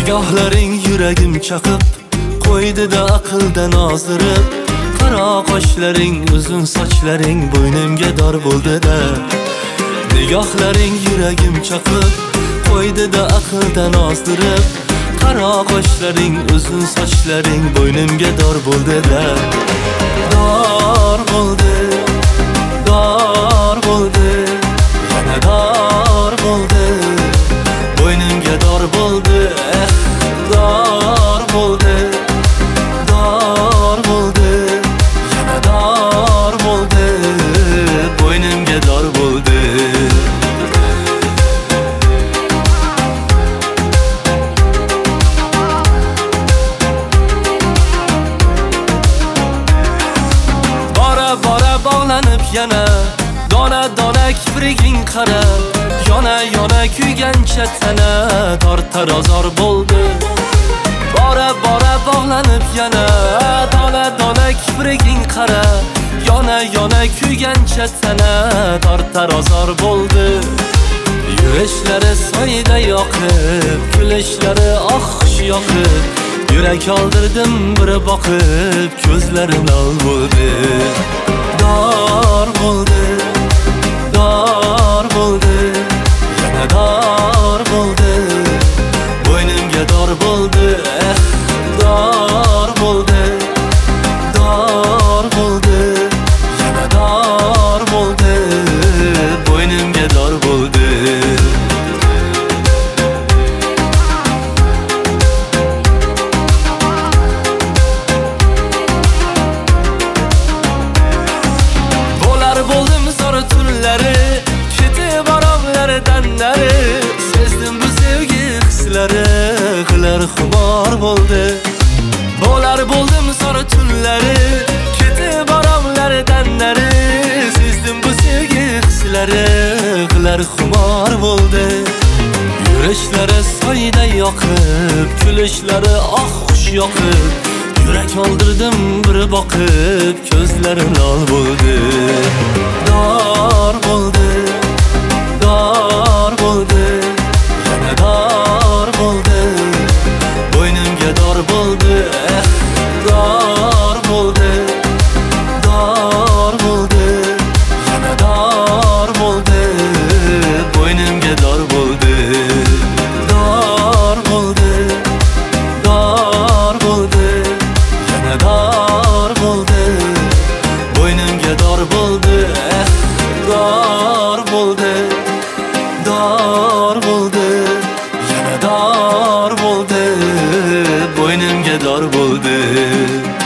Nigohlaring yuragim chaqib qo'ydi-da aqldan ozdirib. Qaro qoshlaring, uzun sochlaring bo'ynimga dor bo'ldi-da. Nigohlaring yuragim chaqib qo'ydi-da aqldan ozdirib. Qaro qoshlaring, uzun sochlaring bo'ynimga dor bo'ldi-da. Dor bo'ldi, dor bo'ldi, yana dor bo'ldi. Bo'ynimga dor bo'ldi, dor bo'ldi, dor bo'ldi, yana dor bo'ldi. Bo'ynimga dor bo'ldi. Bora bog'lanib yana dona kipriging qara. Yona kuygancha tana tortar ozor bo'ldi. Bora bog'lanib yana dona kipriging qara. Yona kuygancha tana tortar ozor bo'ldi. Yurishlari soyda yoqib, kulishlari oxsh yoqib. Yurak oldirdim bir boqib, ko'zlarim lol bo'ldi. Dor bo'ldi, dor bo'ldi, yana dor bo'ldi. Bo'ynimga dor bo'ldi, dor bo'ldi, dor bo'ldi, yana dor bo'ldi. Bo'ynimga dor bo'ldi. Bo'ldim zor tunlari, ketib oromlardan nari. Sezdim bu sevgi hislari, qilar xumor bo'ldi. Bo'ldim zor tunlari, ketib oromlardan nari. Sezdim bu sevgi hislari, qilar xumor bo'ldi. Yurishlari soyda yoqib, kulishlari oxsh yoqib. Yurak oldirdim bir boqib, ko'zlarim lol bo'ldi. Dor bo'ldi, dor bo'ldi, yana dor bo'ldi. Bo'ynimga dor bo'ldi, dor bo'ldi, dor bo'ldi, yana dor bo'ldi. Bo'ynimga dor bo'ldi. Dor bo'ldi, dor bo'ldi, yana dor bo'ldi. Bo'ynimga dor bo'ldi, dor bo'ldi, dor bo'ldi, yana dor bo'ldi. Bo'ynimga dor bo'ldi.